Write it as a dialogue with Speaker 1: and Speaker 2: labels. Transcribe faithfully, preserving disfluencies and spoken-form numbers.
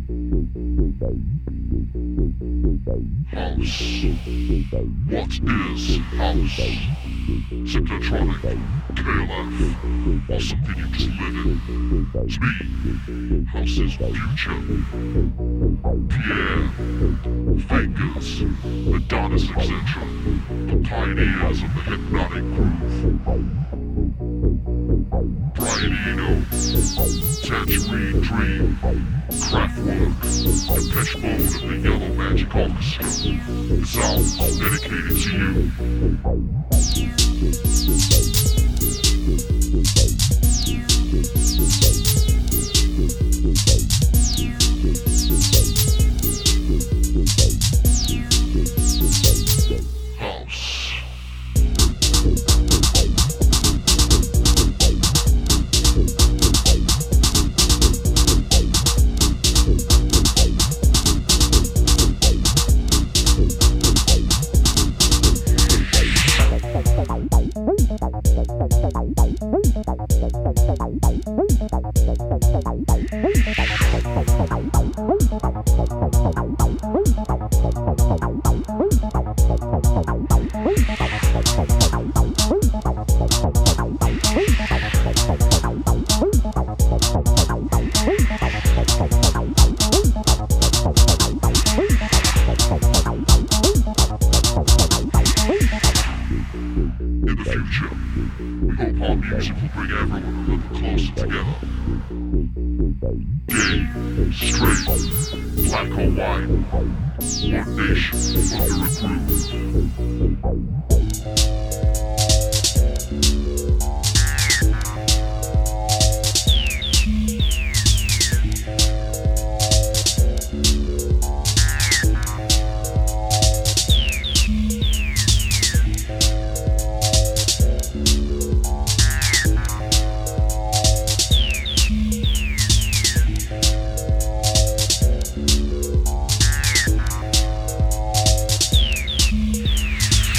Speaker 1: What is house? Synthetronic, K L F, or something you just live in? Speak, house is future. Pierre, Fingers, Adonis, et cetera. The pioneers of the hypnotic groove. Brian Eno, Tangerine Dream, Kraftwerk, Depeche Mode of the Yellow Magic Orchestra. This album is dedicated to you. One nation under a groove.